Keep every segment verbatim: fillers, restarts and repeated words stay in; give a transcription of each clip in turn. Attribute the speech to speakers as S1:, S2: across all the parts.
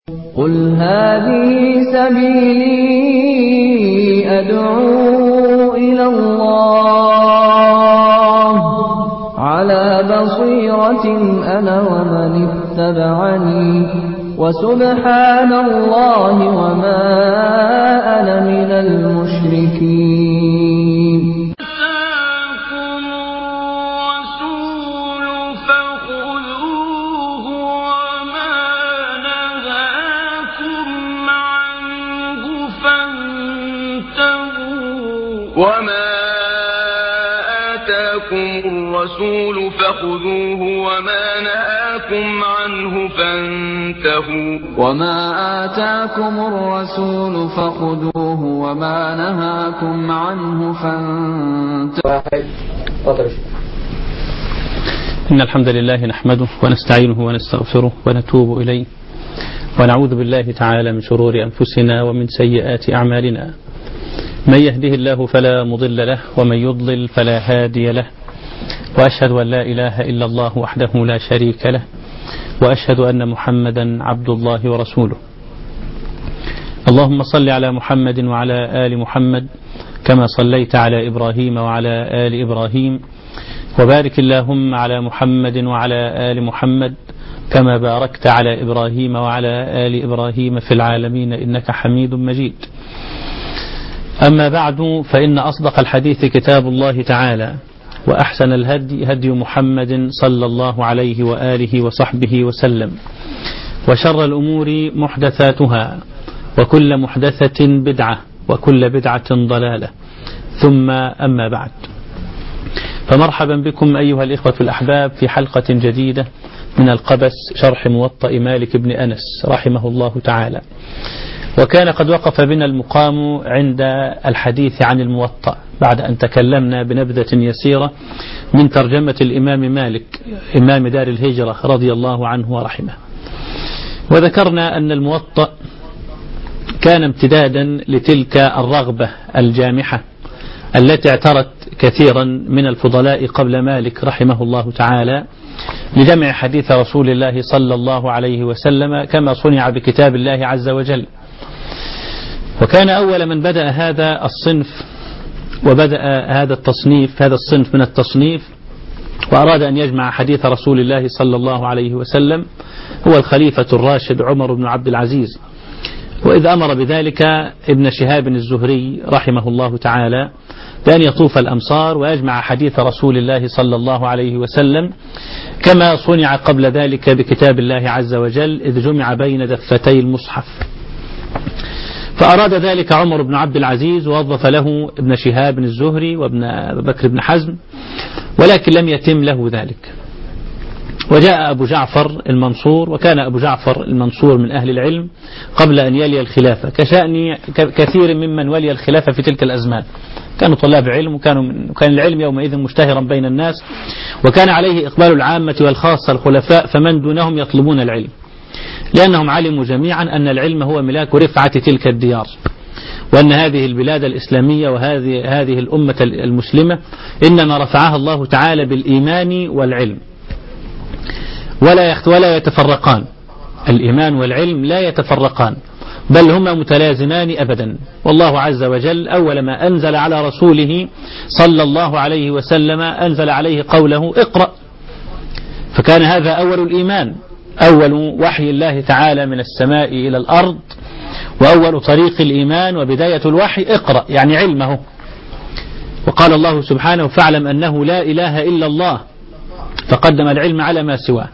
S1: قل هذه سبيلي أدعو إلى الله على بصيرة أنا ومن اتبعني وسبحان الله وما أنا من المشركين.
S2: وما آتاكم الرسول فخذوه وما نهاكم عنه فانتهوا
S1: وما آتاكم الرسول فخذوه وما نهاكم عنه فانتهوا.
S3: إن الحمد لله نحمده ونستعينه ونستغفره ونتوب إليه ونعوذ بالله تعالى من شرور أنفسنا ومن سيئات أعمالنا. من يهده الله فلا مضل له ومن يضلل فلا هادي له، وأشهد أن لا إله إلا الله وحده لا شريك له، وأشهد أن محمدا عبد الله ورسوله. اللهم صل على محمد وعلى آل محمد كما صليت على إبراهيم وعلى آل إبراهيم، وبارك اللهم على محمد وعلى آل محمد كما باركت على إبراهيم وعلى آل إبراهيم في العالمين إنك حميد مجيد. أما بعد، فإن أصدق الحديث كتاب الله تعالى، وأحسن الهدي هدي محمد صلى الله عليه وآله وصحبه وسلم، وشر الأمور محدثاتها، وكل محدثة بدعة، وكل بدعة ضلالة، ثم أما بعد. فمرحبا بكم أيها الإخوة الأحباب في حلقة جديدة من القبس شرح موطأ مالك بن أنس رحمه الله تعالى. وكان قد وقف بنا المقام عند الحديث عن الموطأ بعد أن تكلمنا بنبذة يسيرة من ترجمة الإمام مالك إمام دار الهجرة رضي الله عنه ورحمه. وذكرنا أن الموطأ كان امتدادا لتلك الرغبة الجامحة التي اعترت كثيرا من الفضلاء قبل مالك رحمه الله تعالى لجمع حديث رسول الله صلى الله عليه وسلم كما صنع بكتاب الله عز وجل. وكان أول من بدأ هذا الصنف وبدأ هذا التصنيف هذا الصنف من التصنيف وأراد أن يجمع حديث رسول الله صلى الله عليه وسلم هو الخليفة الراشد عمر بن عبد العزيز. وإذ أمر بذلك ابن شهاب الزهري رحمه الله تعالى بأن يطوف الأمصار ويجمع حديث رسول الله صلى الله عليه وسلم كما صنع قبل ذلك بكتاب الله عز وجل إذ جمع بين دفتي المصحف. فأراد ذلك عمر بن عبد العزيز ووظف له ابن شهاب الزهري وابن بكر بن حزم، ولكن لم يتم له ذلك. وجاء أبو جعفر المنصور، وكان أبو جعفر المنصور من أهل العلم قبل أن يلي الخلافة كشأن كثير ممن ولي الخلافة في تلك الأزمان. كانوا طلاب علم، وكانوا كان العلم يومئذ مشتهرا بين الناس، وكان عليه إقبال العامة والخاصة الخلفاء، فمن دونهم يطلبون العلم لأنهم علموا جميعا أن العلم هو ملاك رفعة تلك الديار، وأن هذه البلاد الإسلامية وهذه هذه الأمة المسلمة إنما رفعها الله تعالى بالإيمان والعلم، ولا ولا يتفرقان. الإيمان والعلم لا يتفرقان، بل هما متلازمان أبدا. والله عز وجل أول ما أنزل على رسوله صلى الله عليه وسلم أنزل عليه قوله اقرأ، فكان هذا أول الإيمان، أول وحي الله تعالى من السماء إلى الأرض، وأول طريق الإيمان وبداية الوحي اقرأ، يعني علمه. وقال الله سبحانه فاعلم أنه لا إله إلا الله، فقدم العلم على ما سواه.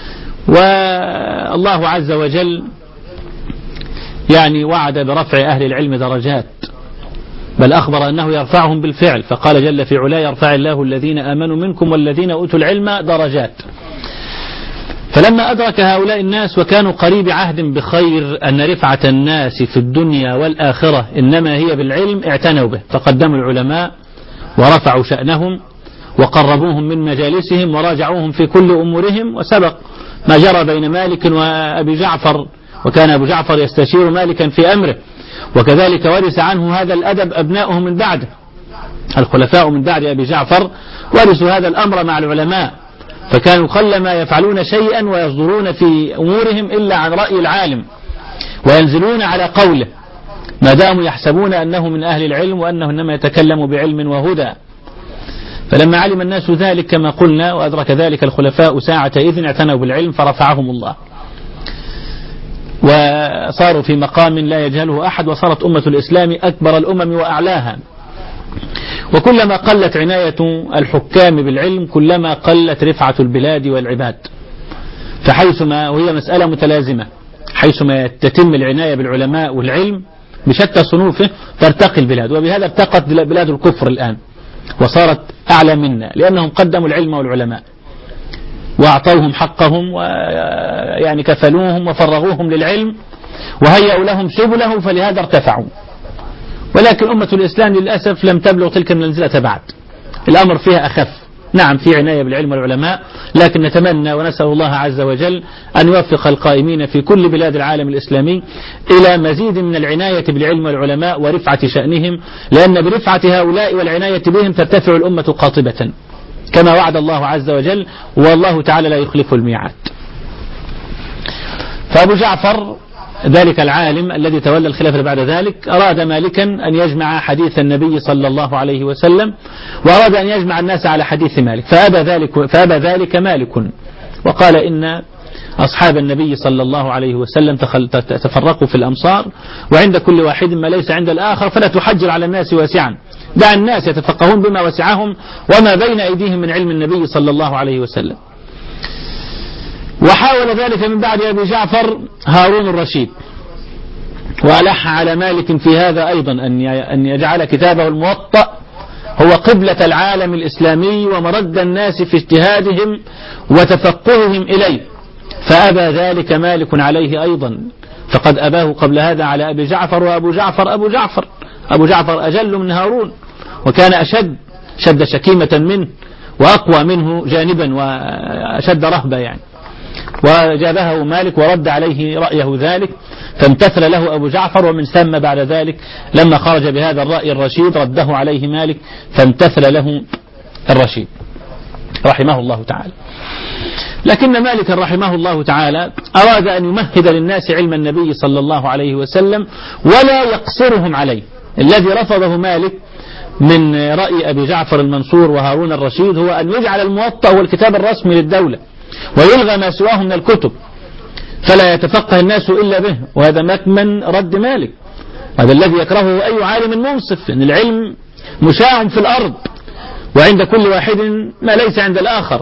S3: والله عز وجل يعني وعد برفع أهل العلم درجات، بل أخبر أنه يرفعهم بالفعل، فقال جل في علا يرفع الله الذين آمنوا منكم والذين أوتوا العلم درجات. فلما أدرك هؤلاء الناس وكانوا قريب عهد بخير أن رفعة الناس في الدنيا والآخرة إنما هي بالعلم اعتنوا به، فقدموا العلماء ورفعوا شأنهم وقربوهم من مجالسهم وراجعوهم في كل أمورهم. وسبق ما جرى بين مالك وأبي جعفر، وكان أبو جعفر يستشير مالكا في أمره، وكذلك ورث عنه هذا الأدب أبناؤه من بعده. الخلفاء من بعد أبي جعفر ورثوا هذا الأمر مع العلماء، فكانوا قلما يفعلون شيئا ويصدرون في أمورهم إلا عن رأي العالم وينزلون على قوله ما داموا يحسبون أنه من أهل العلم وأنه إنما يتكلم بعلم وهدى. فلما علم الناس ذلك كما قلنا وأدرك ذلك الخلفاء ساعة إذن اعتنوا بالعلم فرفعهم الله وصاروا في مقام لا يجهله أحد، وصارت أمة الإسلام أكبر الأمم وأعلاها. وكلما قلت عناية الحكام بالعلم كلما قلت رفعة البلاد والعباد. فحيثما وهي مسألة متلازمة، حيثما تتم العناية بالعلماء والعلم بشتى صنوفه ترتقي البلاد. وبهذا ارتقت بلاد الكفر الآن وصارت أعلى منا، لأنهم قدموا العلم والعلماء وأعطوهم حقهم ويعني كفلوهم وفرغوهم للعلم وهيئوا لهم سبله، فلهذا ارتفعوا. ولكن أمة الإسلام للأسف لم تبلغ تلك المنزلة بعد، الأمر فيها أخف. نعم في عناية بالعلم والعلماء، لكن نتمنى ونسأل الله عز وجل أن يوفق القائمين في كل بلاد العالم الإسلامي إلى مزيد من العناية بالعلم والعلماء ورفعة شأنهم، لأن برفعة هؤلاء والعناية بهم ترتفع الأمة قاطبة كما وعد الله عز وجل، والله تعالى لا يخلف الميعاد. فأبو جعفر ذلك العالم الذي تولى الخلافة بعد ذلك أراد مالكا أن يجمع حديث النبي صلى الله عليه وسلم، وأراد أن يجمع الناس على حديث مالك، فأبى ذلك, فأبى ذلك مالك، وقال إن أصحاب النبي صلى الله عليه وسلم تفرقوا في الأمصار، وعند كل واحد ما ليس عند الآخر، فلا تحجر على الناس واسعا، دع الناس يتفقهون بما وسعهم وما بين أيديهم من علم النبي صلى الله عليه وسلم. وحاول ذلك من بعد أبي جعفر هارون الرشيد، وألح على مالك في هذا أيضا أن يجعل كتابه الموطأ هو قبلة العالم الإسلامي ومرد الناس في اجتهادهم وتفقههم إليه، فأبى ذلك مالك عليه أيضا، فقد أباه قبل هذا على أبي جعفر، وأبو جعفر أبو جعفر أبو جعفر أجل من هارون، وكان أشد شد شكيمة منه وأقوى منه جانبا وأشد رهبة يعني. وجابه مالك ورد عليه رأيه ذلك، فامتثل له أبو جعفر، ومن ثم بعد ذلك لما خرج بهذا الرأي الرشيد رده عليه مالك فامتثل له الرشيد رحمه الله تعالى. لكن مالك رحمه الله تعالى أراد أن يمهد للناس علم النبي صلى الله عليه وسلم ولا يقصرهم عليه. الذي رفضه مالك من رأي أبي جعفر المنصور وهارون الرشيد هو أن يجعل الموطأ هو الكتاب الرسمي للدولة ويلغى ما سواه من الكتب، فلا يتفقه الناس إلا به، وهذا مكمن رد مالك، هذا الذي يكرهه أي عالم منصف، أن العلم مشاع في الأرض وعند كل واحد ما ليس عند الآخر.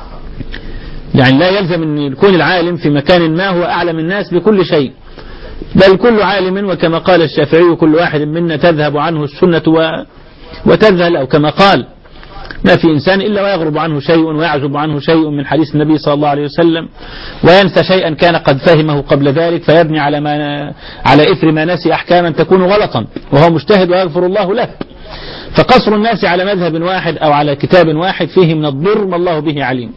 S3: يعني لا يلزم أن يكون العالم في مكان ما هو أعلم الناس بكل شيء، بل كل عالم، وكما قال الشافعي كل واحد منا تذهب عنه السنة وتذهل، أو كما قال ما في إنسان إلا ويغرب عنه شيء ويعزب عنه شيء من حديث النبي صلى الله عليه وسلم، وينسى شيئا كان قد فهمه قبل ذلك فيبني على ما على إثر ما نسي أحكاما تكون غلطا وهو مجتهد ويغفر الله له. فقصر الناس على مذهب واحد أو على كتاب واحد فيه من الضر ما الله به عليم،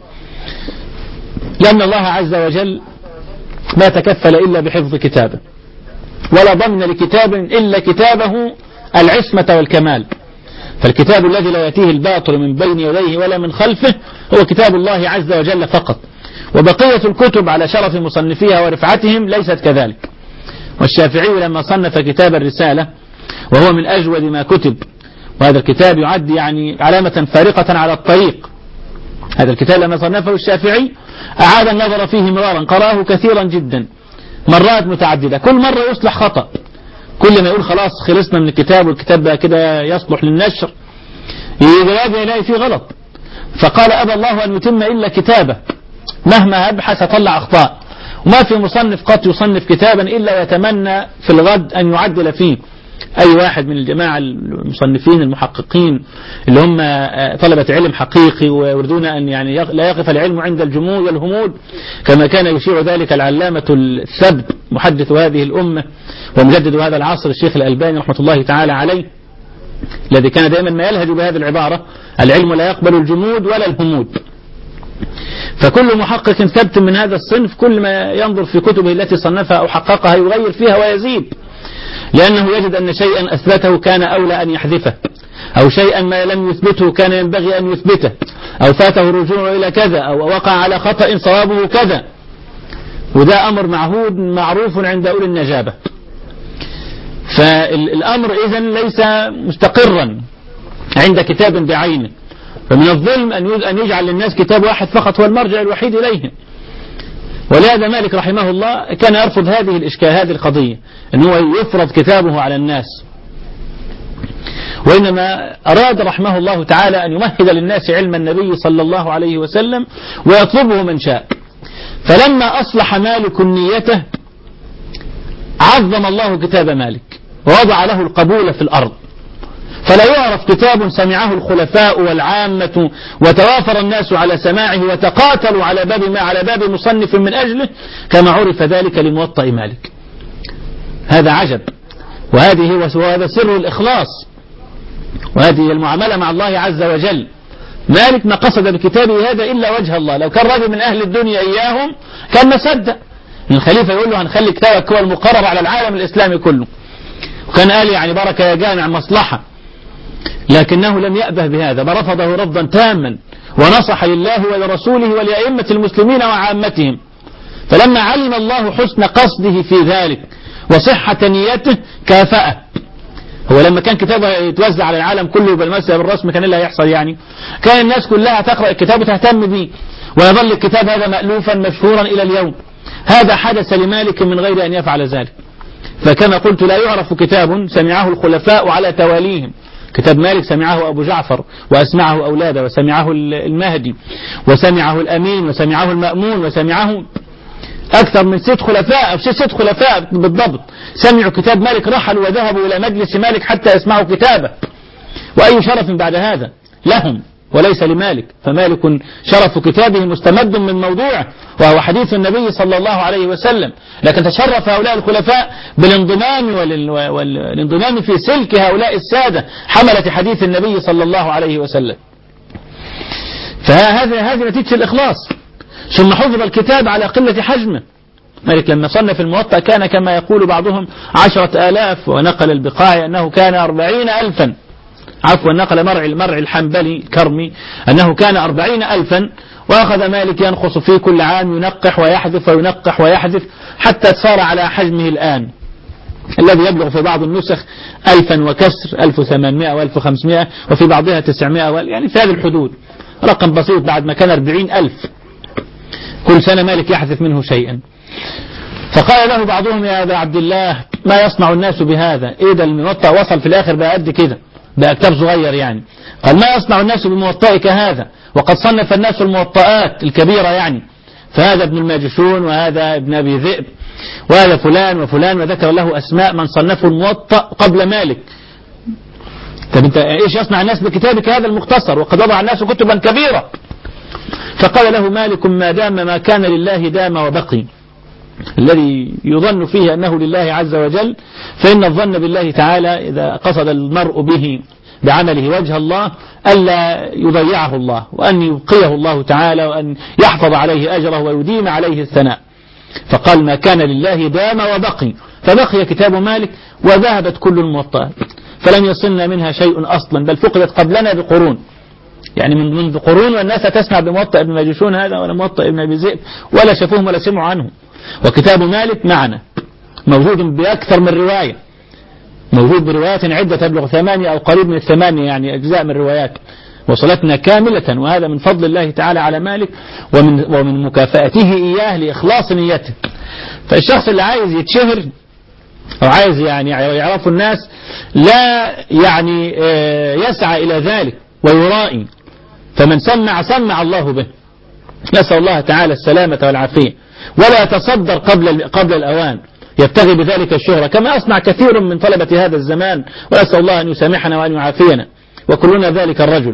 S3: لأن الله عز وجل ما تكفل إلا بحفظ كتابه، ولا ضمن لكتاب إلا كتابه العصمة والكمال. فالكتاب الذي لا يأتيه الباطل من بين يديه ولا من خلفه هو كتاب الله عز وجل فقط، وبقية الكتب على شرف مصنفيها ورفعتهم ليست كذلك. والشافعي لما صنف كتاب الرسالة وهو من أجود ما كتب، وهذا الكتاب يعد يعني علامة فارقة على الطريق، هذا الكتاب لما صنفه الشافعي أعاد النظر فيه مرارا، قرأه كثيرا جدا مرات متعددة، كل مرة يصلح خطأ، كل ما يقول خلاص خلصنا من الكتاب والكتاب بقى كده يصلح للنشر يراجع يلاقي فيه غلط، فقال أبى الله أن يتم إلا كتابه، مهما أبحث طلع أخطاء، وما في مصنف قد يصنف كتابا إلا يتمنى في الغد أن يعدل فيه. أي واحد من الجماعة المصنفين المحققين اللي هم طلبة علم حقيقي ويريدون أن يعني لا يقف العلم عند الجمود والهمود، كما كان يشيع ذلك العلامة الثبت محدث هذه الأمة ومجدد هذا العصر الشيخ الألباني رحمة الله تعالى عليه، الذي كان دائما ما يلهج بهذه العبارة: العلم لا يقبل الجمود ولا الهمود. فكل محقق ثبت من هذا الصنف كل ما ينظر في كتبه التي صنفها أو حققها يغير فيها ويزيد، لأنه يجد أن شيئا أثبته كان أولى أن يحذفه، أو شيئا ما لم يثبته كان ينبغي أن يثبته، أو فاته الرجوع إلى كذا، أو وقع على خطأ صوابه كذا. وده أمر معهود معروف عند أولي النجابة. فالأمر إذن ليس مستقرا عند كتاب بعينه، فمن الظلم أن يجعل للناس كتاب واحد فقط هو المرجع الوحيد إليه. ولهذا مالك رحمه الله كان يرفض هذه الإشكال هذه القضية، أن هو يفرض كتابه على الناس، وإنما أراد رحمه الله تعالى أن يمهد للناس علم النبي صلى الله عليه وسلم ويطلبه من شاء. فلما أصلح مالك نيته عظم الله كتاب مالك ووضع له القبول في الأرض، فلا يعرف كتاب سمعه الخلفاء والعامة وتوافر الناس على سماعه وتقاتلوا على باب ما على باب مصنف من أجله كما عرف ذلك لموطأ مالك. هذا عجب، وهذه وهذا سر الإخلاص، وهذه المعاملة مع الله عز وجل. مالك ما قصد بكتابه هذا إلا وجه الله. لو كان راجل من أهل الدنيا إياهم كان ما صدق الخليفة يقول له هنخلي كتابك هو المقرر على العالم الإسلامي كله، وكان قال يعني بركة يا جامع مصلحة، لكنه لم يأبه بهذا، بل رفضه رفضا تاما ونصح لله ولرسوله ولأئمة المسلمين وعامتهم. فلما علم الله حسن قصده في ذلك وصحة نيته كافأه. هو لما كان كتابه يتوزع على العالم كله بالمسألة بالرسم كان اللي هيحصل يعني؟ كان الناس كلها تقرأ الكتاب وتهتم به، ويظل الكتاب هذا مألوفا مشهورا إلى اليوم. هذا حدث لمالك من غير أن يفعل ذلك. فكما قلت لا يعرف كتاب سمعه الخلفاء على تواليهم. كتاب مالك سمعه أبو جعفر وأسمعه أولاده، وسمعه المهدي، وسمعه الأمين، وسمعه المأمون، وسمعه أكثر من ست خلفاء أو ست خلفاء بالضبط سمعوا كتاب مالك، رحلوا وذهبوا إلى مجلس مالك حتى يسمعوا كتابه. وأي شرف بعد هذا لهم وليس لمالك. فمالك شرف كتابه مستمد من موضوعه وهو حديث النبي صلى الله عليه وسلم، لكن تشرف هؤلاء الخلفاء بالانضمام والانضمام في سلك هؤلاء السادة حملة حديث النبي صلى الله عليه وسلم. فهذا هذه نتيجة الإخلاص. ثم حفظ الكتاب على قلة حجمه. مالك لما صنف الموطأ كان كما يقول بعضهم عشرة آلاف، ونقل البقاعي أنه كان أربعين ألفا، عفوا نقل مرعي المرعي الحنبلي كرمي أنه كان أربعين ألفا. وأخذ مالك ينخص فيه كل عام ينقح ويحذف وينقح ويحذف حتى صار على حجمه الآن الذي يبلغ في بعض النسخ ألفا وكسر، ألف وثمانمائة وألف وخمسمائة، وفي بعضها تسعمائة، يعني في هذه الحدود، رقم بسيط بعد ما كان أربعين ألف. كل سنة مالك يحذف منه شيئا. فقال له بعضهم يا أبا عبد الله ما يصنع الناس بهذا؟ إيه ده الموطأ وصل في الآخر بقى قد كده، بقى كتاب صغير يعني. قال ما يصنع الناس بموطئك هذا وقد صنف الناس الموطئات الكبيرة يعني، فهذا ابن الماجشون وهذا ابن أبي ذئب وهذا فلان وفلان، وذكر له أسماء من صنفوا الموطأ قبل مالك. طب انت ايش يصنع الناس بكتابك هذا المختصر وقد وضع الناس كتبا كبيرة؟ فقال له مالك ما دام ما كان لله دام وبقي. الذي يظن فيه أنه لله عز وجل، فإن الظن بالله تعالى إذا قصد المرء به بعمله وجه الله ألا يضيعه الله، وأن يبقيه الله تعالى، وأن يحفظ عليه أجره ويديم عليه الثناء. فقال ما كان لله دام وبقي، فبقي كتاب مالك وذهبت كل الموطئات، فلم يصلنا منها شيء أصلا، بل فقدت قبلنا بقرون، يعني من منذ قرون والناس تسمع بموطأ ابن ماجشون هذا ولا موطأ ابن أبي ذئب ولا شافوهم ولا سمعوا عنه. وكتاب مالك معنا موجود بأكثر من رواية، موجود بروايات عدة تبلغ ثمانية أو قريب من الثمانية، يعني أجزاء من الروايات وصلتنا كاملة، وهذا من فضل الله تعالى على مالك ومن, ومن مكافأته إياه لإخلاص نيته. فالشخص اللي عايز يتشهر أو عايز يعني يعرف الناس لا يعني يسعى إلى ذلك ويرائي، فمن سمع سمع الله به، نسأل الله تعالى السلامة والعافية، ولا يتصدر قبل قبل الأوان يبتغي بذلك الشهرة كما أصنع كثير من طلبة هذا الزمان، ونسأل الله أن يسامحنا وأن يعافينا، وكلنا ذلك الرجل.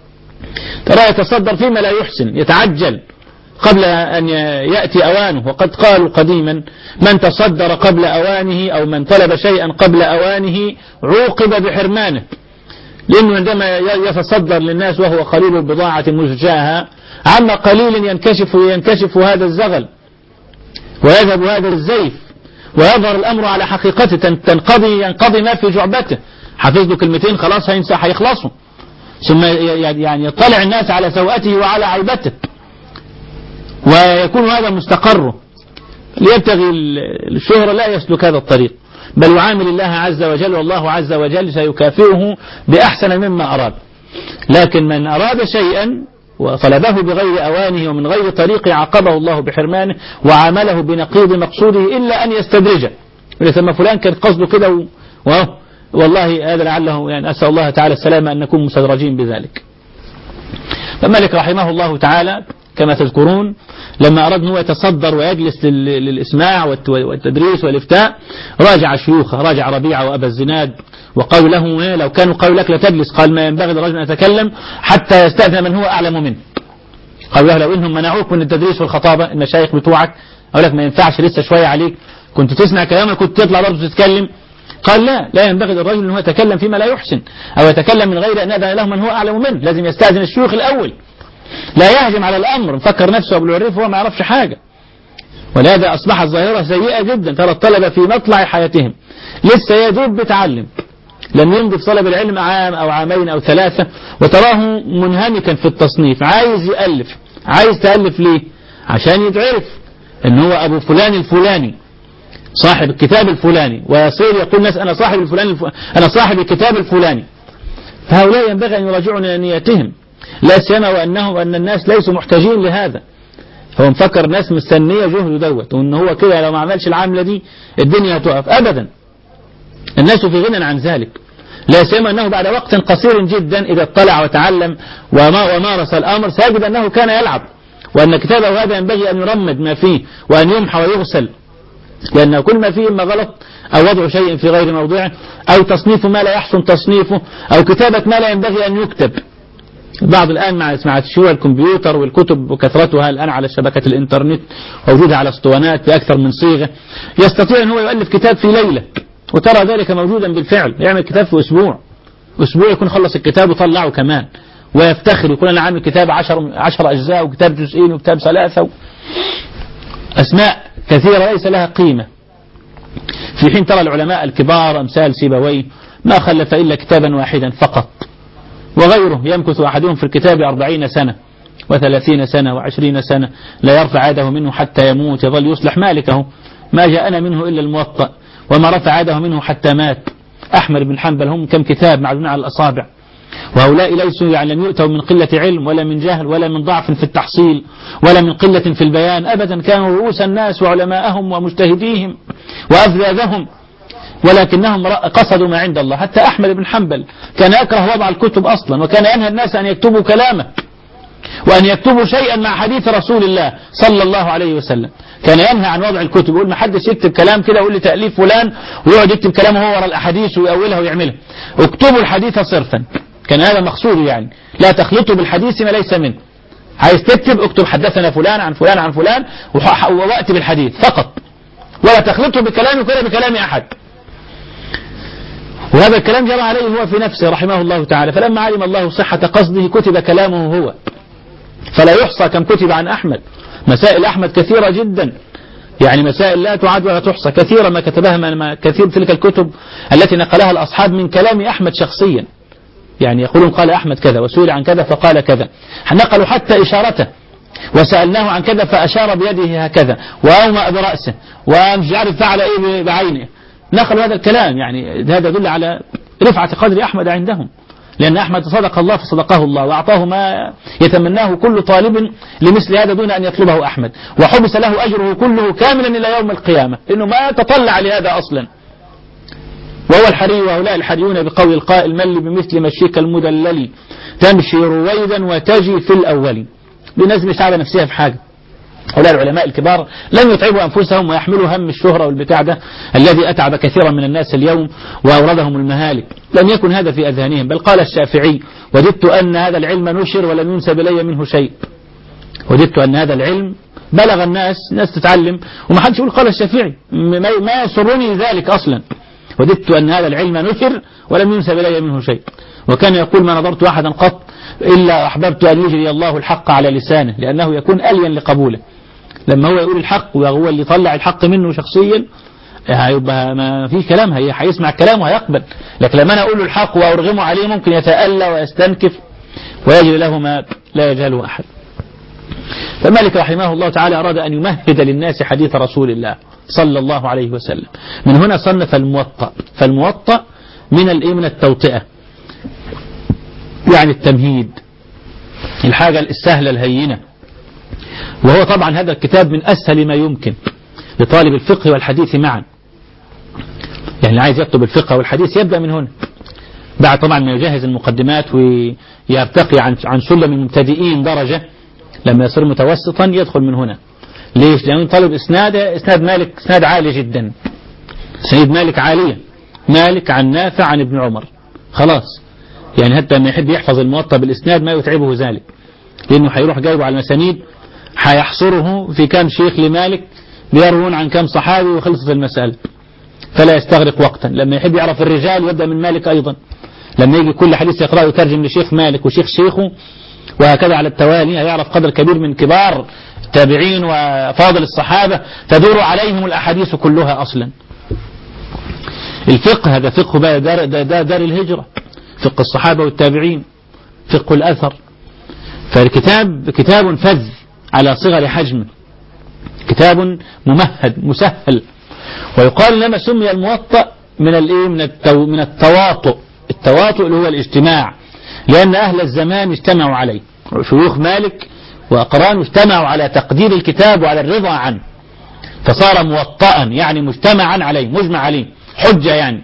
S3: ترى يتصدر فيما لا يحسن، يتعجل قبل أن يأتي أوانه. وقد قالوا قديما من تصدر قبل أوانه أو من طلب شيئا قبل أوانه عوقب بحرمانه، لأنه عندما يتصدر للناس وهو قليل البضاعة مزجاها عما قليل ينكشف ينكشف هذا الزغل ويذهب هذا الزيف ويظهر الأمر على حقيقته، تنقضي ينقضي ما في جعبته، حافظ له كلمتين خلاص هيخلصوا، ثم يعني يطلع الناس على سوءته وعلى عيبته ويكون هذا مستقره. ليبتغي الشهرة لا يسلك هذا الطريق، بل يعامل الله عز وجل، والله عز وجل سيكافئه بأحسن مما أراد. لكن من أراد شيئا وطلبه بغير أوانه ومن غير طريق عاقبه الله بحرمانه وعامله بنقيض مقصوده إلا أن يستدرجه. ولما فلان كان قصده كده و... والله هذا لعله يعني أسأل الله تعالى السلامة أن نكون مستدرجين بذلك. فمالك رحمه الله تعالى كما تذكرون لما أراد أنه يتصدر ويجلس للإسماع والتدريس والإفتاء راجع شيوخه، راجع ربيعة وأبا الزناد، وقالوا له لو كانوا قالوا لك لا تجلس، قال ما ينبغي للرجل أن يتكلم حتى يستأذن من هو أعلم منه. قالوا له لو إنهم منعوك من التدريس والخطابة المشايخ بتوعك أقول لك ما ينفعش لسه شوية عليك، كنت تسمع كلامك كنت تطلع برضه تتكلم. قال لا لا ينبغي للرجل أن هو يتكلم فيما لا يحسن أو يتكلم من غير أن يأذن له من هو أعلم منه، لازم يستأذن الشيوخ الأول، لا يهجم على الأمر مفكر نفسه أبو العريف وهو ما يعرفش حاجة. ولهذا أصبحت ظاهرة سيئة جدا، ترى الطلبة في مطلع حياتهم لسه يدوب بتعلم، لم يمضي في طلب العلم عام أو عامين أو ثلاثة وتراه منهمكا في التصنيف، عايز يألف. عايز تألف ليه؟ عشان يتعرف إن هو أبو فلان الفلاني صاحب الكتاب الفلاني، ويصير يقول الناس أنا صاحب الفلاني الف... أنا صاحب الكتاب الفلاني. فهؤلاء ينبغي أن يراجعوا نياتهم، لا سيما وأنهم وأن الناس ليسوا محتاجين لهذا. هو مفكر الناس مستنية جهده دوت، وأن هو كده لو ما عملش العاملة دي الدنيا هتقف. أبدا، الناس في غنى عن ذلك، لا سيما أنه بعد وقت قصير جدا إذا اطلع وتعلم وما ومارس الأمر سيجد أنه كان يلعب، وأن كتابه هذا ينبغي أن يرمد ما فيه وأن يمحى ويغسل، لأن كل ما فيه إما غلط أو وضع شيء في غير موضعه أو تصنيف ما لا يحسن تصنيفه أو كتابة ما لا ينبغي أن يكتب. بعض الآن مع مع شيوع الكمبيوتر والكتب وكثرتها الآن على شبكة الإنترنت ووجودها على اسطوانات بأكثر من صيغة، يستطيع أن هو يؤلف كتاب في ليلة، وترى ذلك موجودا بالفعل. يعمل كتاب في أسبوع، أسبوع يكون خلص الكتاب وطلعه كمان، ويفتخر يكون أنا عامل كتاب عشر, عشر أجزاء وكتاب جزئين وكتاب ثلاثة و... أسماء كثيرة ليس لها قيمة، في حين ترى العلماء الكبار أمثال سيبويه ما خلف إلا كتابا واحدا فقط، وغيره يمكث أحدهم في الكتاب أربعين سنة وثلاثين سنة وعشرين سنة لا يرفع يده منه حتى يموت، يظل يصلح مالكه، ما جاءنا منه إلا الموطأ، وما رفع يده منه حتى مات. أحمد بن حنبل هم كم كتاب معلومين على الأصابع، وهؤلاء ليسوا يعني لم يؤتوا من قلة علم ولا من جهل ولا من ضعف في التحصيل ولا من قلة في البيان، أبدا كانوا رؤوس الناس وعلماءهم ومجتهديهم وأفذاذهم، ولكنهم قصدوا ما عند الله. حتى أحمد بن حنبل كان يكره وضع الكتب أصلا، وكان ينهى الناس أن يكتبوا كلامه وأن يكتبوا شيئا مع حديث رسول الله صلى الله عليه وسلم. كان ينهى عن وضع الكتب، يقول ما حدش يكتب كلام كده ويقول لي تأليف فلان ويقعد يكتب كلامه هو وراء الأحاديث ويأولها ويعملها، اكتبوا الحديث صرفا. كان هذا مقصوده، يعني لا تخلطوا بالحديث ما ليس منه. عايز تكتب اكتب حدثنا فلان عن فلان عن فلان ووقت بالحديث فقط، ولا تخلطوا بكلامي كده بكلام أحد. وهذا الكلام جرى عليه هو في نفسه رحمه الله تعالى، فلما علم الله صحة قصده كتب كلامه هو، فلا يحصى كم كتب عن أحمد. مسائل أحمد كثيرة جدا، يعني مسائل لا تعد ولا تحصى، كثيرا ما كتبها ما كثير تلك الكتب التي نقلها الأصحاب من كلام أحمد شخصيا، يعني يقولون قال أحمد كذا وسئل عن كذا فقال كذا، نقلوا حتى إشارته، وسألناه عن كذا فأشار بيده هكذا وأومأ برأسه ومش عارف فعل إيه بعينه، نقلوا هذا الكلام. يعني هذا يدل على رفعة قدر أحمد عندهم، لأن أحمد صدق الله فصدقه الله وأعطاه ما يتمناه كل طالب لمثل هذا دون أن يطلبه أحمد، وحبس له أجره كله كاملا إلى يوم القيامة، إنه ما تطلع لهذا أصلا. وهو الحري وهؤلاء الحريون بقول القائل من بمثل مشيك المدلل تمشي رويدا وتجي في الأول. الناس مش على نفسها في حاجة. هؤلاء العلماء الكبار لم يتعبوا أنفسهم ويحملوا هم الشهرة والبتاع ده الذي أتعب كثيرا من الناس اليوم وأوردهم المهالك، لم يكن هذا في أذهانهم. بل قال الشافعي وددت أن هذا العلم نشر ولم ينسب إلي منه شيء. وددت أن هذا العلم بلغ الناس، ناس تتعلم وما حدش يقول قال الشافعي، ما يسرني ذلك أصلا. وددت أن هذا العلم نشر ولم ينسب إلي منه شيء. وكان يقول ما نظرت أحدا قط إلا أحببت أن يجري الله الحق على لسانه، لأنه يكون ألين لقبوله. لما هو يقول الحق وهو اللي يطلع الحق منه شخصيا هيبقى ما فيش كلام، هي هيسمع الكلام وهيقبل. لكن لما أنا أقول له الحق وأرغمه عليه ممكن يتألى ويستنكف ويجري له ما لا يجهله أحد. فمالك رحمه الله تعالى أراد أن يمهد للناس حديث رسول الله صلى الله عليه وسلم. من هنا صنف الموطأ. فالموطأ من الإيه من التوطئة، يعني التمهيد، الحاجة السهلة الهينة. وهو طبعا هذا الكتاب من أسهل ما يمكن لطالب الفقه والحديث معا، يعني اللي عايز يكتب الفقه والحديث يبدأ من هنا، بعد طبعا ما يجهز المقدمات ويرتقي عن عن سلم المبتدئين درجة، لما يصير متوسطا يدخل من هنا. ليش؟ لأنه طالب إسناد إسناد مالك إسناد عالي جدا، سيد مالك عالية، مالك عن نافع عن ابن عمر، خلاص. يعني حتى ما يحب يحفظ الموطأ بالإسناد ما يتعبه ذلك، لأنه حيروح جايبه على المسانيد، حيحصره في كم شيخ لمالك بيروون عن كم صحابي وخلصت المسألة، فلا يستغرق وقتا. لما يحب يعرف الرجال يبدأ من مالك أيضا، لما يجي كل حديث يقرأه يترجم لشيخ مالك وشيخ شيخه وهكذا على التوالي، هيعرف قدر كبير من كبار التابعين وفاضل الصحابة تدور عليهم الأحاديث كلها أصلا. الفقه هذا فقه بقى دار, دار, دار الهجرة، فقه الصحابة والتابعين، فقه الأثر. فالكتاب كتاب فذ على صغر حجمه، كتاب ممهد مسهل. ويقال لما سمي الموطأ من الايه من التو من التواطؤ، التواطؤ اللي هو الاجتماع، لأن أهل الزمان اجتمعوا عليه، شيوخ مالك وأقرانه اجتمعوا على تقدير الكتاب وعلى الرضا عنه، فصار موطئا يعني مجتمعا عليه، مجمع عليه، حجة يعني.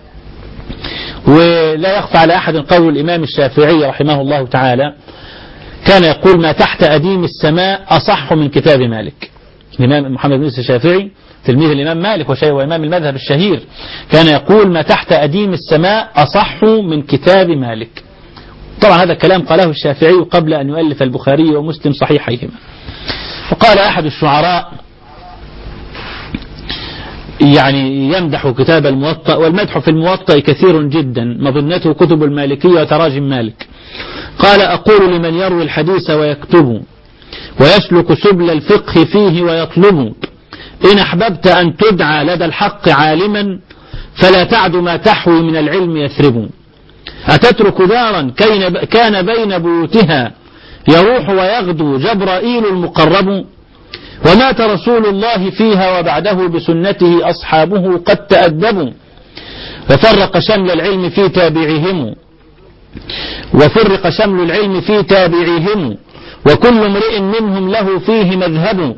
S3: ولا يخفى على أحد قول الإمام الشافعي رحمه الله تعالى، كان يقول ما تحت أديم السماء أصح من كتاب مالك. الإمام محمد بن يوسف الشافعي تلميذ الإمام مالك وإمام المذهب الشهير، كان يقول ما تحت أديم السماء أصح من كتاب مالك. طبعا هذا الكلام قاله الشافعي قبل أن يؤلف البخاري ومسلم صحيحيهما. وقال أحد الشعراء يعني يمدح كتاب الموطأ، والمدح في الموطأ كثير جدا، مظنته كتب المالكية وتراجم مالك. قال أقول لمن يروي الحديث ويكتب ويسلك سبل الفقه فيه ويطلب، إن أحببت أن تدعى لدى الحق عالما فلا تعد ما تحوي من العلم يثرب. أتترك دارا كان بين بيوتها يروح ويغدو جبرائيل المقرب، ومات رسول الله فيها وبعده بسنته أصحابه قد تأدبوا، وفرق شمل العلم في تابعهم وفرق شمل العلم في تابعهم وكل امرئ منهم له فيه مذهب،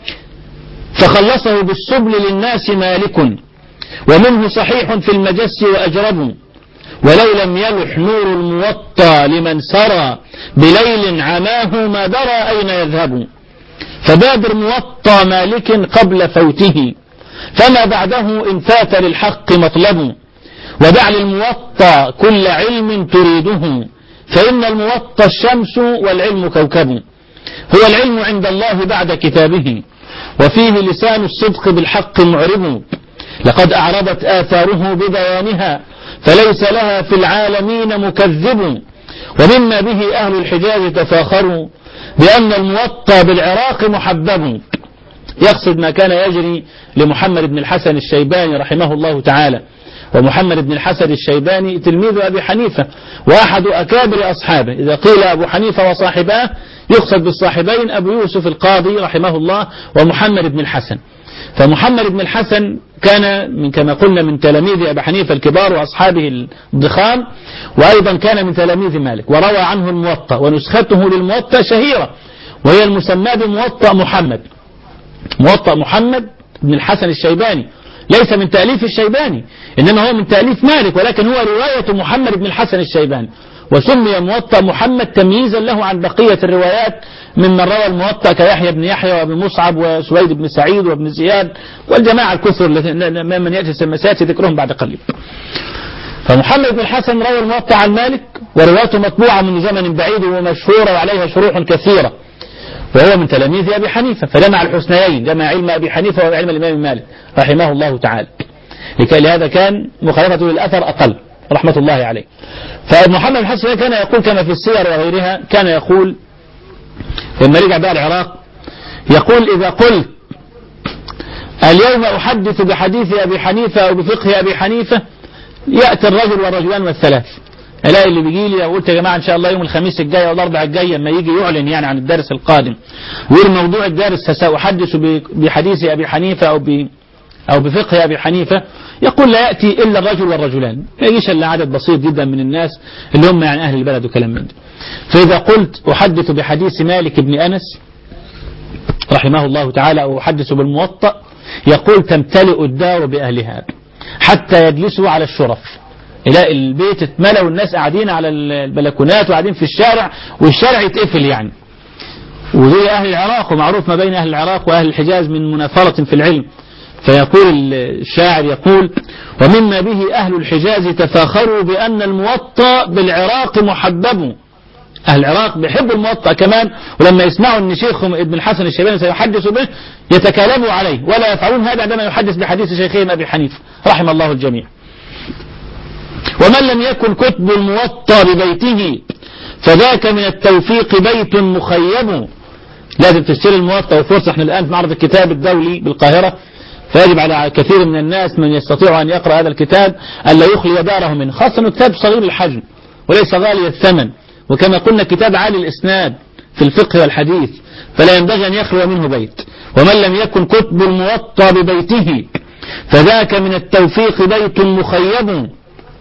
S3: فخلصه بالسبل للناس مالك ومنه صحيح في المجس وأجرب، ولو لم يلح نور الموطى لمن سرى بليل عماه ما درى أين يذهب، فبادر موطى مالك قبل فوته فما بعده إن فات للحق مطلب، ودع للموطى كل علم تريده فإن الموطى الشمس والعلم كوكب، هو العلم عند الله بعد كتابه وفيه لسان الصدق بالحق معرب، لقد أعرضت آثاره ببيانها فليس لها في العالمين مكذب، ومما به أهل الحجاز تفاخروا بأن الموطى بالعراق محبب. يقصد ما كان يجري لمحمد بن الحسن الشيباني رحمه الله تعالى. ومحمد بن الحسن الشيباني تلميذ أبي حنيفة وأحد أكابر أصحابه، إذا قيل أبو حنيفة وصاحباه يقصد بالصاحبين أبو يوسف القاضي رحمه الله ومحمد بن الحسن. فمحمد بن الحسن كان من كما قلنا من تلاميذ أبي حنيفة الكبار وأصحابه الضخام، وأيضا كان من تلاميذ مالك، وروى عنه الموطأ، ونسخته للموطأ شهيرة وهي المسمى بموطأ محمد. موطأ محمد بن الحسن الشيباني ليس من تأليف الشيباني، إنما هو من تأليف مالك، ولكن هو رواية محمد بن الحسن الشيباني، وسمي موطأ محمد تمييزا له عن بقية الروايات ممن روى الموطأ كيحيى بن يحيى وابن مصعب وسويد بن سعيد وابن زياد والجماعة الكثر من يأتي سيأتي ذكرهم بعد قليل. فمحمد بن الحسن روى الموطأ عن مالك، ورواته مطبوعة من زمن بعيد ومشهورة وعليها شروح كثيرة، وهو من تلاميذ أبي حنيفة، فجمع الحسنيين، جمع علم أبي حنيفة وعلم الإمام مالك رحمه الله تعالى، لكي لهذا كان مخالفته للأثر أقل رحمة الله عليه. فمحمد بن الحسن كان يقول كما في السير وغيرها، كان يقول لما رجع بقى العراق يقول إذا قلت اليوم أحدث بحديث أبي حنيفة أو بفقه أبي حنيفة يأتي الرجل والرجلان والثلاث، الاقي اللي بيجي لي قلت يا جماعه ان شاء الله يوم الخميس الجاي او الاربعاء الجاي لما يجي يعلن يعني عن الدرس القادم ويقول موضوع الدرس ساحدث بحديث ابي حنيفه او ب او بفقه ابي حنيفه، يقول لا ياتي الا الرجل والرجلان، ما يجيش الا عدد بسيط جدا من الناس اللي هم يعني اهل البلد وكلام من ده. فاذا قلت احدث بحديث مالك بن انس رحمه الله تعالى او احدث بالموطأ، يقول تمتلئ الدار باهلها حتى يجلسوا على الشرف، يلاقي البيت اتملى والناس قاعدين على البلكونات وقاعدين في الشارع والشارع يتقفل يعني. وزي أهل العراق، ومعروف ما بين أهل العراق وأهل الحجاز من منافرة في العلم. فيقول الشاعر يقول ومما به أهل الحجاز تفاخروا بأن الموطأ بالعراق محبب. أهل العراق بيحبوا الموطأ كمان، ولما يسمعوا أن شيخهم ابن الحسن الشيباني سيحدث به يتكالبوا عليه، ولا يفعلون هذا عندما يحدث بحديث شيخهم أبي حنيفة رحم الله الجميع. ومن لم يكن كتب الموطأ ببيته فذاك من التوفيق بيت مخيب. لازم تشتري الموطأ، وفرصة احنا الآن في معرض الكتاب الدولي بالقاهرة، فيجب على كثير من الناس من يستطيع أن يقرأ هذا الكتاب ألا يخلي داره منه، خاصة أنه كتاب صغير الحجم وليس غالي الثمن، وكما قلنا كتاب عالي الإسناد في الفقه والحديث، فلا ينبغي أن يخلو منه بيت. ومن لم يكن كتب الموطأ ببيته فذاك من التوفيق بيت مخيب.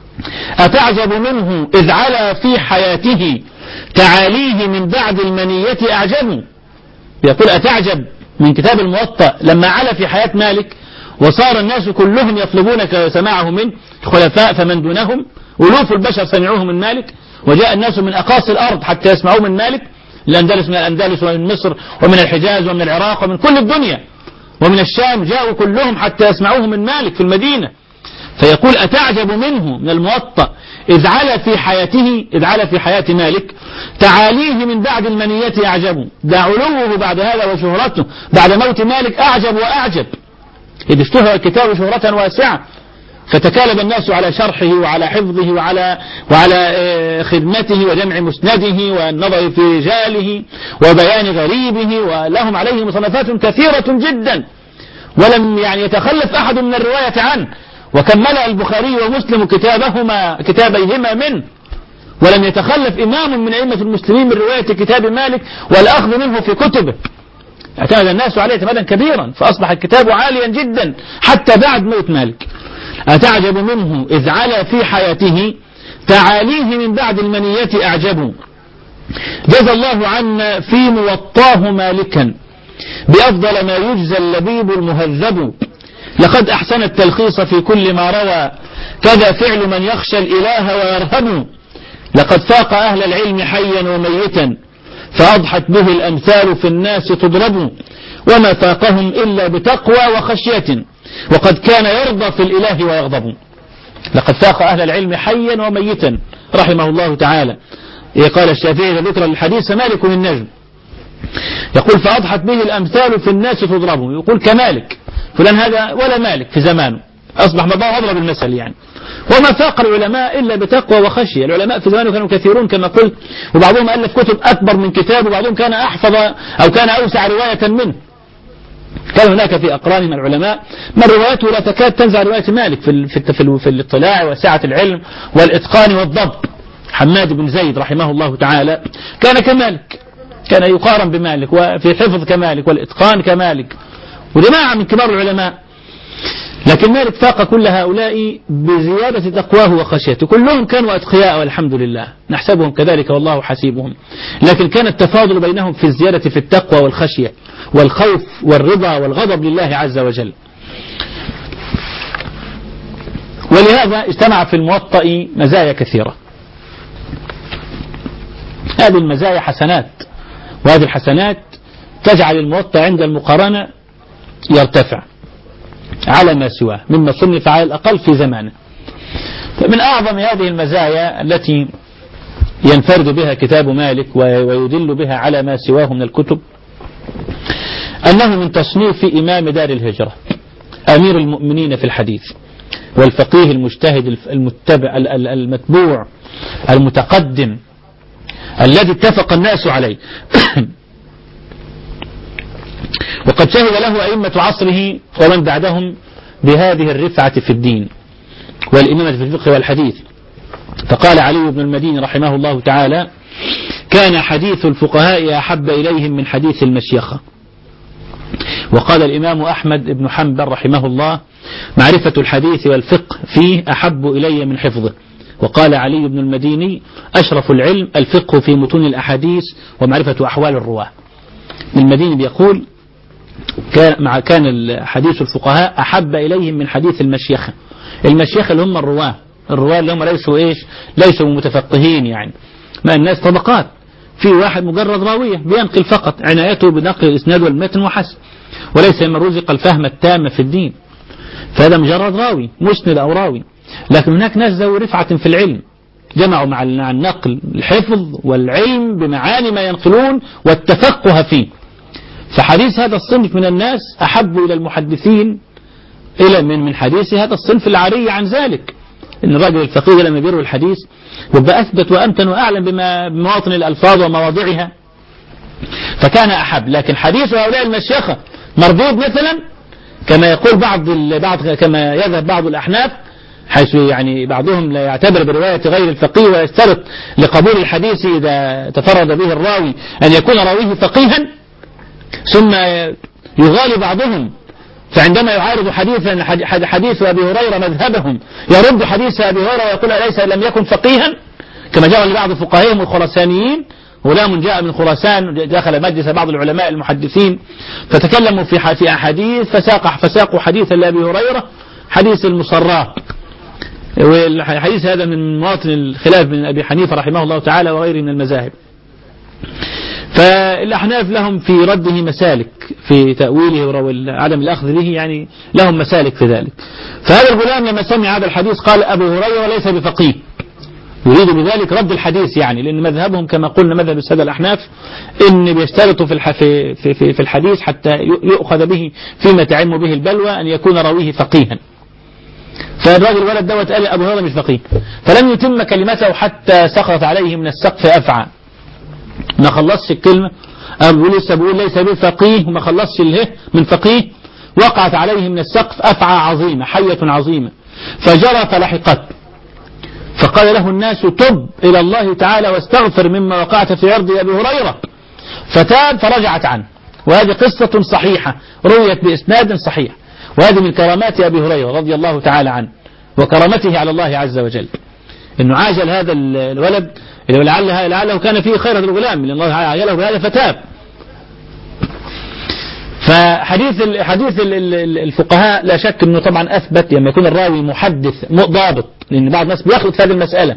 S3: أتعجب منه إذ علا في حياته تعاليه من بعد المنية أعجب. يقول أتعجب من كتاب الموطأ لما علا في حياة مالك وصار الناس كلهم يطلبون سماعه منه، خلفاء فمن دونهم، ألوف البشر سمعوه من مالك، وجاء الناس من أقاصي الأرض حتى يسمعوه من مالك، الأندلس من الأندلس ومن مصر ومن الحجاز ومن العراق ومن كل الدنيا ومن الشام، جاءوا كلهم حتى يسمعوه من مالك في المدينة. فيقول أتعجب منه من الموطأ إذ علا في حياته، إذ علا في حياة مالك تعاليه من بعد المنية أعجب. ده علوه بعد هذا وشهرته بعد موت مالك أعجب وأعجب، إذ اشتهر الكتاب شهرة واسعة، فتكالب الناس على شرحه وعلى حفظه وعلى وعلى خدمته وجمع مسنده والنظر في رجاله وبيان غريبه، ولهم عليه مصنفات كثيرة جدا، ولم يعني يتخلف أحد من الرواية عنه، وكمل البخاري ومسلم كتابهما كتابيهما منه، ولم يتخلف إمام من أئمة المسلمين من رواية كتاب مالك والأخذ منه في كتبه. اعتمد الناس عليه اعتمادا كبيرا، فأصبح الكتاب عاليا جدا حتى بعد موت مالك. أتعجب منه إذ علا في حياته تعاليه من بعد المنية أعجب. جزى الله عنا في موطاه مالكا بأفضل ما يجزى اللبيب المهذب. لقد أحسن التلخيص في كل ما روى، كذا فعل من يخشى الإله ويرهب. لقد فاق أهل العلم حيا وميتا، فأضحت به الأمثال في الناس تضرب. وما فاقهم إلا بتقوى وخشية، وقد كان يرضى في الإله ويغضب. لقد فاق أهل العلم حيا وميتا رحمه الله تعالى. قال الشافعي ذكر الحديث مالك النجم، يقول فأضحت به الأمثال في الناس تضرب. يقول كمالك فلان هذا ولا مالك في زمانه، أصبح مضاه أضرب المثل يعني. وما فاق العلماء إلا بتقوى وخشية. العلماء في زمانه كانوا كثيرون كما قلت، وبعضهم ألف كتب أكبر من كتاب، وبعضهم كان أحفظ أو كان أوسع رواية منه. كان هناك في أقرانهم العلماء من روايته لا تكاد تنزع رواية مالك في في في الاطلاع وسعة العلم والإتقان والضبط. حماد بن زيد رحمه الله تعالى كان كمالك، كان يقارن بمالك، وفي حفظ كمالك والإتقان كمالك، وجماعة من كبار العلماء. لكن مالك فاق كل هؤلاء بزيادة تقواه وخشيته. كلهم كانوا أتقياء والحمد لله، نحسبهم كذلك والله حسيبهم، لكن كان التفاضل بينهم في الزيادة في التقوى والخشية والخوف والرضا والغضب لله عز وجل. ولهذا اجتمع في الموطأ مزايا كثيرة. هذه المزايا حسنات، وهذه الحسنات تجعل الموطأ عند المقارنة يرتفع على ما سواه مما صنف على الأقل في زمانه. فمن أعظم هذه المزايا التي ينفرد بها كتاب مالك ويدل بها على ما سواه من الكتب أنه من تصنيف إمام دار الهجرة أمير المؤمنين في الحديث والفقيه المجتهد المتبع المتبوع المتقدم الذي اتفق الناس عليه. وقد شهد له أئمة عصره ومن بعدهم بهذه الرفعة في الدين والإمامة في الفقه والحديث. فقال علي بن المديني رحمه الله تعالى: كان حديث الفقهاء أحب إليهم من حديث المشيخة. وقال الإمام أحمد بن حنبل رحمه الله: معرفة الحديث والفقه فيه أحب إلي من حفظه. وقال علي بن المديني: أشرف العلم الفقه في متون الأحاديث ومعرفة أحوال الرواة. المديني بيقول: كان كان حديث الفقهاء أحب إليهم من حديث المشيخة. المشيخة اللي هم الرواة الرواة اللي هم ليسوا إيش ليسوا متفقهين، يعني ما الناس طبقات، في واحد مجرد راوية بينقل فقط، عنايته بنقل الإسناد والمتن وحسب، وليس من رزق الفهم التام في الدين، فهذا مجرد راوي مسند أو راوي. لكن هناك ناس ذوي رفعة في العلم، جمعوا مع النقل الحفظ والعلم بمعاني ما ينقلون والتفقه فيه. فحديث هذا الصنف من الناس أحب إلى المحدثين إلى من من حديث هذا الصنف العري عن ذلك. إن الرجل الفقيه لما بيروي الحديث يبقى أثبت وأمتن وأعلم بمواطن الألفاظ ومواضعها، فكان أحب. لكن حديث هؤلاء المشيخة مردود مثلا، كما يقول بعض بعض كما يذهب بعض الأحناف، حيث يعني بعضهم لا يعتبر برواية غير الفقيه ويشترط لقبول الحديث إذا تفرد به الراوي أن يكون راويه فقيها، ثم يغالي بعضهم فعندما يعارض حديثا حديث أبي هريرة مذهبهم يرد حديث أبي هريرة ويقول أليس لم يكن فقيها، كما جرى لبعض فقهائهم الخراسانيين. غلام جاء من خراسان دخل مجلس بعض العلماء المحدثين فتكلموا في في أحاديث فساق فساقوا حديثا لأبي هريرة، حديث المصراة، والحديث هذا من مواطن الخلاف من أبي حنيفة رحمه الله تعالى وغيره من المذاهب. فالأحناف لهم في رده مسالك في تأويله وعدم الأخذ به، يعني لهم مسالك في ذلك. فهذا الغلام لما سمع هذا الحديث قال: أبو هريرة ليس بفقيه، يريد بذلك رد الحديث، يعني لأن مذهبهم كما قلنا مذهب السادة الأحناف إن بيشترطوا في في في في الحديث حتى يؤخذ به فيما تعم به البلوى أن يكون راويه فقيها. فالراجل الولد دوت قال: أبو هريرة مش فقيه، فلم يتم كلمته حتى سقطت عليه من السقف أفعى، ما خلصش الكلمة، أبو لسه بيقول ليس بفقيه وما خلصش اله من فقيه، وقعت عليه من السقف أفعى عظيمة، حية عظيمة، فجرى فلحقت، فقال له الناس: تب إلى الله تعالى واستغفر مما وقعت في عرض أبي هريرة، فتاب فرجعت عنه. وهذه قصة صحيحة رويت بإسناد صحيح، وهذه من كرامات أبي هريرة رضي الله تعالى عنه وكرامته على الله عز وجل، إنه عاجل هذا الولد لعله لعله كان فيه خير الغلام، لأن الله عاجله بهذا فتاب. فحديث حديث الفقهاء لا شك أنه طبعا أثبت لما يكون الراوي محدث ضابط، لأن بعض الناس بيخلط في هذه المسألة،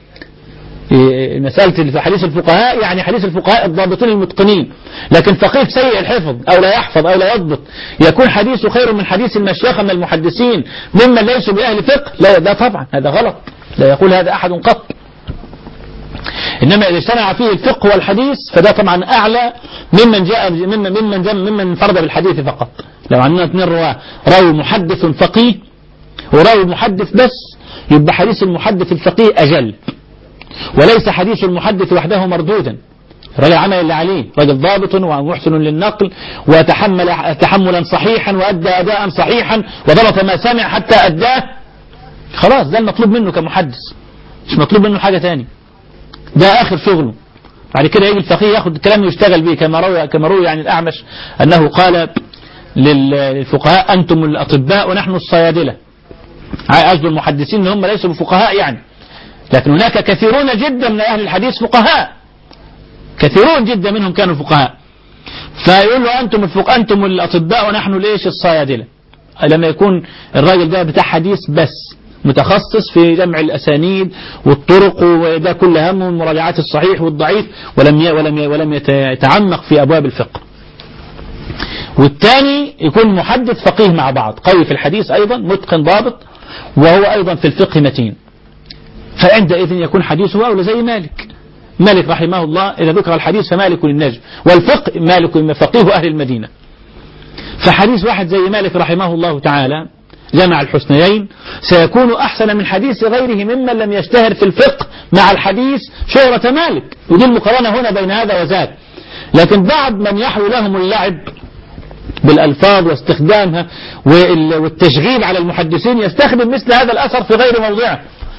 S3: مسألة حديث الفقهاء يعني حديث الفقهاء الضابطين المتقنين، لكن فقيه سيء الحفظ أو لا يحفظ أو لا يضبط يكون حديثه خير من حديث المشيخة من المحدثين ممن ليسوا بأهل فقه، لا، ده طبعا هذا غلط، لا يقول هذا أحد قط. إنما إذا اجتمع فيه الفقه والحديث فده طبعا أعلى ممن جاء ممن ممن جاء ممن انفرد بالحديث فقط. لو عندنا اثنين رواه، راوي محدث فقيه وراوي محدث بس، يبقى حديث المحدث الفقيه أجل، وليس حديث المحدث وحده مردودا. الراجل عمل اللي عليه، راجل ضابط ومحسن للنقل وتحمل تحملا صحيحا وأدى أداء صحيحا وضبط ما سمع حتى أداه، خلاص ده المطلوب منه كمحدث، مش مطلوب منه حاجة تاني، ده آخر شغله. بعد كده يجي الفقيه ياخد الكلام ويشتغل به، كما روى كما روى عن الأعمش أنه قال للفقهاء: أنتم الأطباء ونحن الصيادلة. قصد المحدثين هم ليسوا بفقهاء يعني، لكن هناك كثيرون جدا من أهل الحديث فقهاء، كثيرون جدا منهم كانوا فقهاء. فيقول له: أنتم الفقهاء أنتم الأطباء ونحن ليش الصيادلة. لما يكون الراجل ده بتاع حديث بس متخصص في جمع الأسانيد والطرق وده كل همه مراجعات الصحيح والضعيف، ولم ولم ولم يتعمق في أبواب الفقه. والثاني يكون محدث فقيه مع بعض، قوي في الحديث أيضا، متقن ضابط، وهو أيضا في الفقه متين، فعندئذ يكون حديثه أولى زي مالك. مالك رحمه الله إذا ذكر الحديث فمالك النجم، والفقه مالك فقيه أهل المدينة. فحديث واحد زي مالك رحمه الله تعالى جمع الحسنيين سيكون أحسن من حديث غيره ممن لم يشتهر في الفقه مع الحديث شهرة مالك، ودي المقارنة هنا بين هذا وذاك. لكن بعض من يحوي لهم اللعب بالألفاظ واستخدامها والتشغيل على المحدثين يستخدم مثل هذا الأثر في غير موضعه،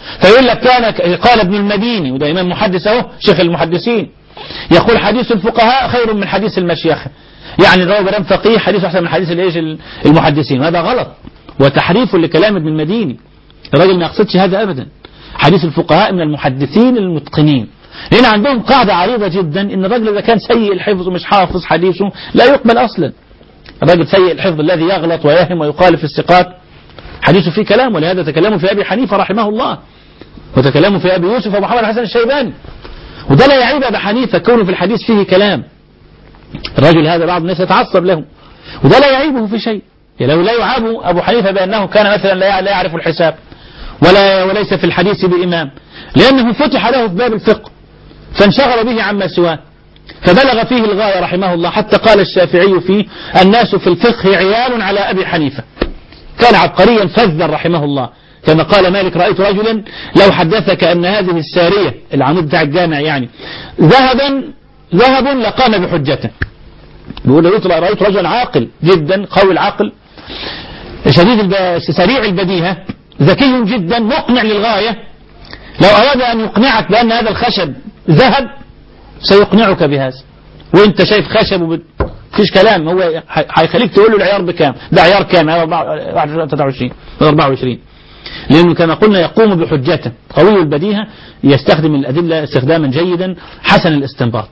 S3: فيقول لك كان قال ابن المديني، وده إمام محدث أهو شيخ المحدثين، يقول حديث الفقهاء خير من حديث المشيخة، يعني الراوي بدام فقيه حديث أحسن من حديث الايش المحدثين، وهذا غلط وتحريف لكلام ابن المديني. الراجل ما يقصدش هذا أبدا. حديث الفقهاء من المحدثين المتقنين، لأن عندهم قاعدة عريضة جدا إن الرجل إذا كان سيء الحفظ ومش حافظ حديثه لا يقبل أصلا. الرجل سيء الحفظ الذي يغلط ويهم ويخالف الثقات حديثه فيه كلام، ولهذا تكلموا في أبي حنيفة رحمه الله، وتكلموا في أبي يوسف ومحمد حسن الشيباني، وده لا يعيب أبي حنيفة كونه في الحديث فيه كلام. الرجل هذا بعض الناس يتعصب له، وده لا يعيبه في شيء. لو لا يعاب أبو حنيفة بأنه كان مثلا لا يعرف الحساب ولا وليس في الحديث بإمام، لأنه فتح له في باب الفقه فانشغل به عما سواه، فبلغ فيه الغاية رحمه الله، حتى قال الشافعي فيه: الناس في الفقه عيال على أبي حنيفة. كان عبقريا فذا رحمه الله، كما قال مالك: رأيت رجلا لو حدثك أن هذه السارية العمود بتاع الجامع يعني ذهبا ذهب لقام بحجته. بيقول: رأيت رجلا عاقل جدا قوي العقل شديد سريع البديهة ذكي جدا مقنع للغاية، لو أراد أن يقنعك بأن هذا الخشب ذهب سيقنعك بهذا، وانت شايف خشب وبت... فيش كلام، هو هيخليك تقول له العيار بكام، ده عيار كام، ثلاثة وعشرين أربعة وعشرين، لأنه كما قلنا يقوم بحجته، قوي البديهة، يستخدم الأدلة استخداما جيدا، حسن الاستنباط.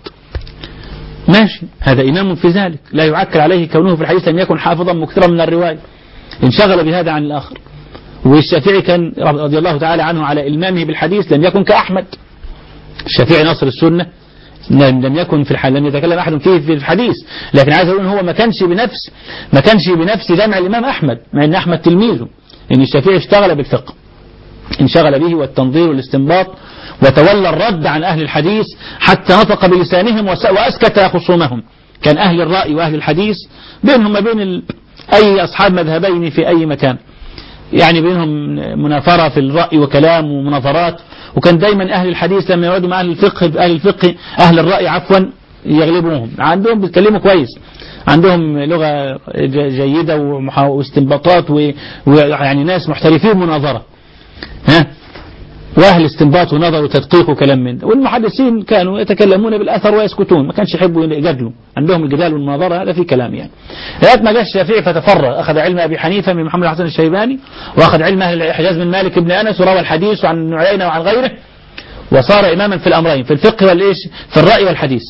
S3: ماشي، هذا إمام في ذلك، لا يعكر عليه كونه في الحديث لم يكن حافظا مكثرا من الرواية، انشغل بهذا عن الآخر. والشافعي كان رضي الله تعالى عنه على إلمامه بالحديث لم يكن كأحمد. الشافعي ناصر السنة لم يكن في الحديث، لم يتكلم أحد فيه في الحديث، لكن عايز أقول إن هو ما كانش بنفس ما كانش بنفس جمع الإمام أحمد، مع إن أحمد تلميذه، إن الشافعي اشتغل بالفقه، انشغل به والتنظير والاستنباط، وتولى الرد عن أهل الحديث حتى نطق بلسانهم وأسكت خصومهم. كان أهل الرأي وأهل الحديث بينهم ما بين ال... أي أصحاب مذهبين في أي مكان، يعني بينهم منافرة في الرأي وكلام ومناظرات، وكان دايما أهل الحديث لما يقعدوا مع أهل الفقه أهل الفقه أهل الرأي عفوا يغلبوهم، عندهم بيتكلموا كويس، عندهم لغة جيدة واستنباطات ويعني ناس محترفين مناظرة، ها، وأهل استنباط ونظر وتدقيق وكلام من ده. والمحدثين كانوا يتكلمون بالأثر ويسكتون، ما كانش يحبوا يجادلوا، عندهم الجدال والمناظرة هذا في كلام يعني. لغاية ما جاء الشافعي فتفرغ، أخذ علم أبي حنيفة من محمد حسن الشيباني، وأخذ علم أهل الحجاز من مالك بن أنس، وروى الحديث عن عيينة وعن غيره، وصار إماما في الأمرين، في الفقه والإيش، في الرأي والحديث.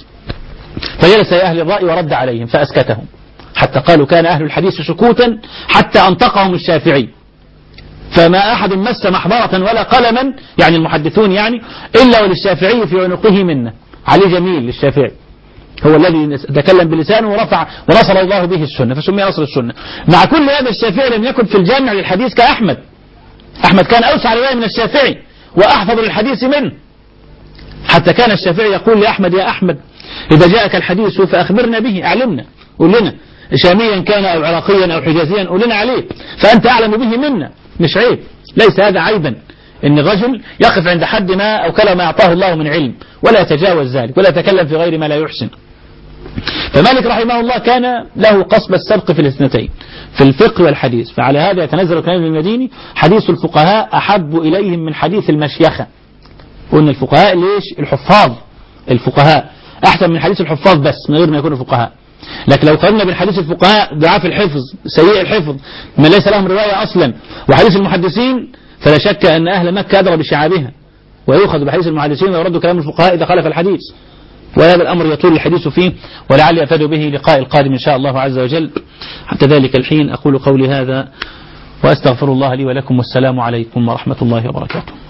S3: فجلس أهل الرأي ورد عليهم فأسكتهم، حتى قالوا كان أهل الحديث سكوتا حتى أنطقهم الشافعي، فما أحد مس محبرة ولا قلما، يعني المحدثون يعني، إلا وللشافعي في عنقه منه. علي جميل للشافعي هو الذي تكلم بلسانه ورفع ونصر الله به السنة فسمي نصر السنة. مع كل هذا الشافعي لم يكن في الجامع للحديث كأحمد. أحمد كان أوسع رواية من الشافعي وأحفظ للحديث منه، حتى كان الشافعي يقول لأحمد: يا أحمد إذا جاءك الحديث فأخبرنا به، أعلمنا، قل لنا شاميا كان أو عراقيا أو حجازيا، قل لنا عليه، فأنت أعلم به منا، مش عيب، ليس هذا عيبا إن الرجل يقف عند حد ما أو كلام أعطاه الله من علم ولا يتجاوز ذلك ولا يتكلم في غير ما لا يحسن. فمالك رحمه الله كان له قصب السبق في الاثنتين، في الفقه والحديث، فعلى هذا يتنزل كلام المديني: حديث الفقهاء أحب إليهم من حديث المشيخة. قلنا الفقهاء ليش؟ الحفاظ، الفقهاء أحسن من حديث الحفاظ بس من غير ما يكونوا فقهاء. لكن لو قارنا بين حديث الفقهاء ضعاف الحفظ سيء الحفظ ما ليس لهم رواية أصلا وحديث المحدثين، فلا شك أن أهل مكة أدرى بشعابها، ويؤخذ بحديث المحدثين ويرد كلام الفقهاء إذا خالف الحديث. وهذا الأمر يطول الحديث فيه، ولعلي أفاد به لقاء القادم إن شاء الله عز وجل. حتى ذلك الحين أقول قولي هذا وأستغفر الله لي ولكم، والسلام عليكم ورحمة الله وبركاته.